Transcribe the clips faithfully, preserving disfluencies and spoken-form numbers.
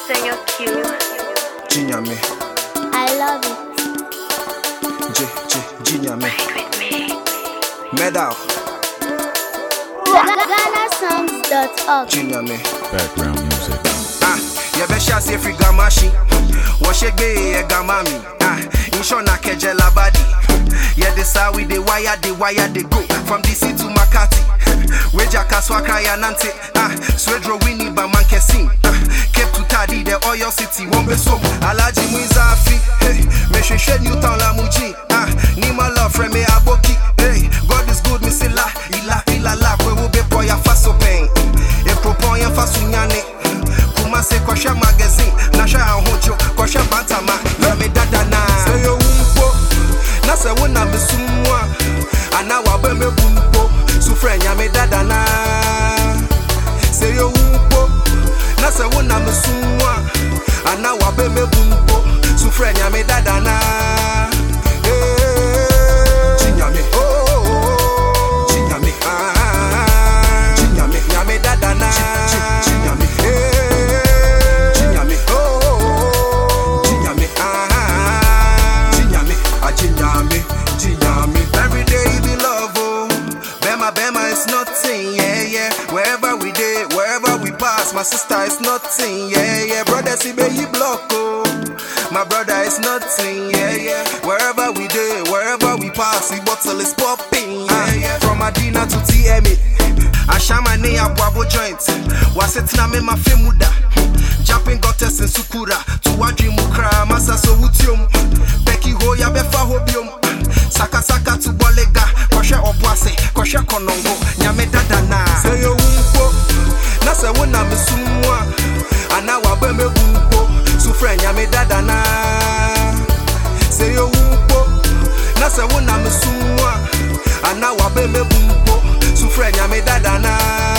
Senor Q. Ginyame. I love it. J, J, Ginyame. Ride with me. Medal. Ghana songs dot org. Ginyame. Background music. Ah, you be sure say free gamashi. Wash it be a gamami. Ah, inshona keje labadi. Yeah, this how we the wire, the wire they go from D C to Makati. Weja kaswa kraya nante. Ah, swedro winnie ba mankesin. Ah, kept to Tadi the oil city. One be so alaji muizafi. Hey, me she she new town la muji. Ah, ni my love friend me aboki. Hey, God is good, me say la ila ila la. Kwe wo be boy ya faso pen. E propon ya faso nyane. Kuma se kwasha magazine. Nasha anhojo kwasha bantama. Ya me dada na. Say yo umpo. Na se wona me sumwa. Ana wa be me bumpo. Sufre nya me dada na. Say yo umpo. Na se wona me sumwa. Ana wa be me bumpo. Sufre nya me dada na. Eh, Ginyame. Oh, oh, oh. Ginyame. Ah, Ginyame. Nyame dada na. Ginyame. Eh, Ginyame. Oh, oh, oh. Ginyame. Ah, Ginyame. Ah, Ginyame. Ginyame. Every day be love, oh. Bema, Bema is nothing, yeah, yeah. Wherever we dey, wherever we pass, my sister is nothing, yeah, yeah. Brother, see baby block, oh. My brother is nothing, yeah, yeah. Wherever we dey, wherever we pass, the bottle is popping, yeah, yeah. From Adina to T M A, Ashama ne Abwabo joint. Wasetina me ma femuda. Jumping gottes in Sukura. To Wadri Mukra, Masa so Utium. Becky Hoya Befa Hobium. Saka Saka to Bolega. Kosha Obwase, Kosha Konongo. Nyame Dadana. Say yo umpo. Nasa wona misumwa. Ana wabeme umpo. Sufre Nyame Dadana. Say yo umpo. Nasa wona misumwa. Ana wabeme umpo. Sufre Nyame Dadana.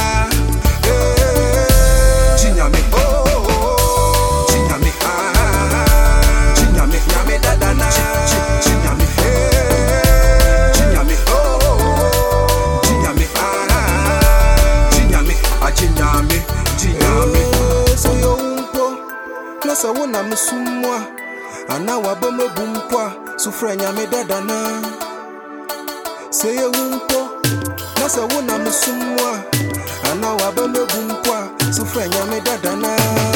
Eh, Ginyame. Oh, oh, oh. Ginyame. Ah, Ginyame. Nyame Dadana. Ginyame. Eh, Ginyame. Oh, oh, oh. Ginyame. Ah, Ginyame. Ah, Ginyame. Ginyame. So yo umpo. Nasa wona misumwa. Ana wabeme bumpo. Sufre Nyame Dadana. Say yo umpo. Nasa wona misumwa. Ana wabeme bumpo. Sufre Nyame Dadana.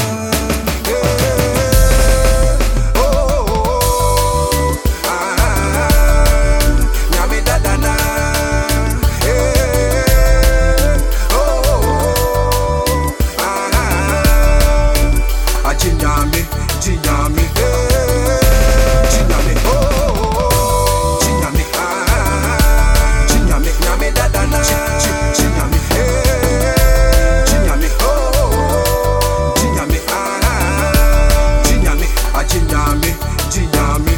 Eh, oh, oh, oh. Ah, Nyame Dadana. Eh, oh, oh, oh. Ah, ah, Ginyame, Ginyame. Eh, Ginyame. Oh, oh, oh. Ginyame. Ah, Ginyame. Nyame Dadana. Ginyame. Eh, Ginyame. Oh, oh, oh. Ginyame. Ah, Ginyame. Ah, Ginyame. Ginyame.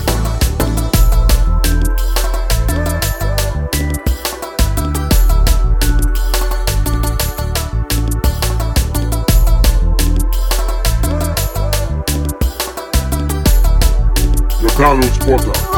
The Carlos Porter.